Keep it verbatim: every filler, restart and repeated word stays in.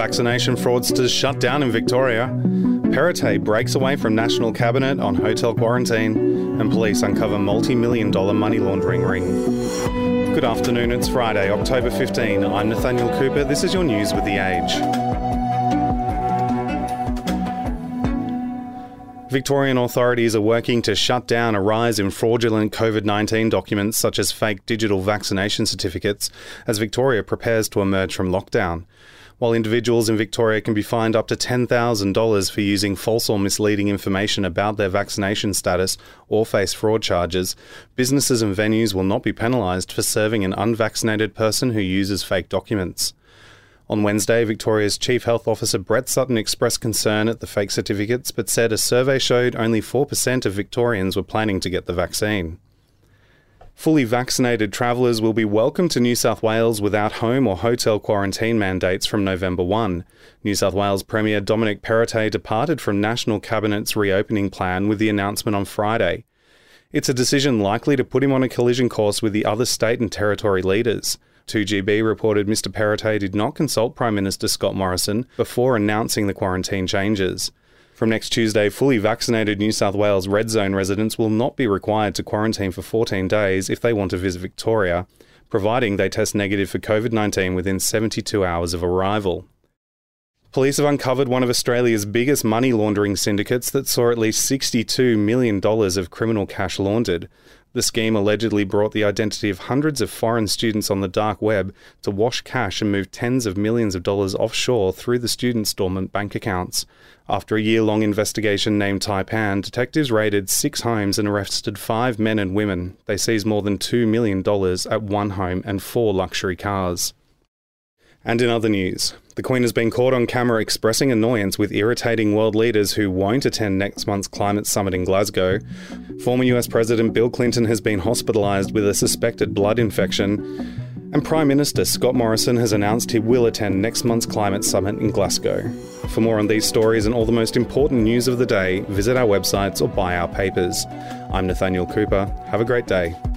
Vaccination fraudsters shut down in Victoria. Perrottet breaks away from National Cabinet on hotel quarantine, and police uncover multi-million dollar money laundering ring. Good afternoon, it's Friday, October fifteenth. I'm Nathaniel Cooper. This is your news with The Age. Victorian authorities are working to shut down a rise in fraudulent COVID nineteen documents such as fake digital vaccination certificates as Victoria prepares to emerge from lockdown. While individuals in Victoria can be fined up to ten thousand dollars for using false or misleading information about their vaccination status or face fraud charges, businesses and venues will not be penalised for serving an unvaccinated person who uses fake documents. On Wednesday, Victoria's Chief Health Officer Brett Sutton expressed concern at the fake certificates but said a survey showed only four percent of Victorians were planning to get the vaccine. Fully vaccinated travellers will be welcome to New South Wales without home or hotel quarantine mandates from November first. New South Wales Premier Dominic Perrottet departed from National Cabinet's reopening plan with the announcement on Friday. It's a decision likely to put him on a collision course with the other state and territory leaders. two G B reported Mister Perrottet did not consult Prime Minister Scott Morrison before announcing the quarantine changes. From next Tuesday, fully vaccinated New South Wales Red Zone residents will not be required to quarantine for fourteen days if they want to visit Victoria, providing they test negative for COVID nineteen within seventy-two hours of arrival. Police have uncovered one of Australia's biggest money laundering syndicates that saw at least sixty-two million dollars of criminal cash laundered. The scheme allegedly brought the identity of hundreds of foreign students on the dark web to wash cash and move tens of millions of dollars offshore through the students' dormant bank accounts. After a year-long investigation named Taipan, detectives raided six homes and arrested five men and women. They seized more than two million dollars at one home and four luxury cars. And in other news, the Queen has been caught on camera expressing annoyance with irritating world leaders who won't attend next month's climate summit in Glasgow. Former U S President Bill Clinton has been hospitalised with a suspected blood infection. And Prime Minister Scott Morrison has announced he will attend next month's climate summit in Glasgow. For more on these stories and all the most important news of the day, visit our websites or buy our papers. I'm Nathaniel Cooper. Have a great day.